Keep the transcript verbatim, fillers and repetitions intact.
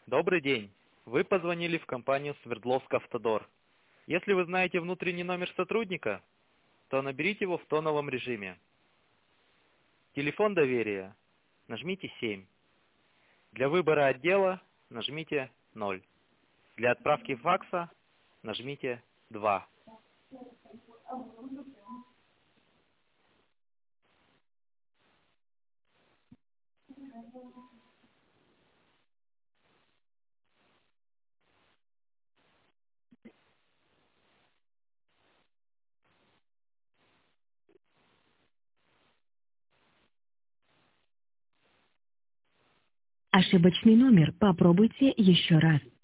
Добрый день. Вы позвонили в компанию Свердловск Автодор. Если вы знаете внутренний номер сотрудника, то наберите его в тоновом режиме. Телефон доверия. Нажмите семь. Для выбора отдела нажмите ноль. Для отправки факса нажмите два. Ошибочный номер. Попробуйте еще раз.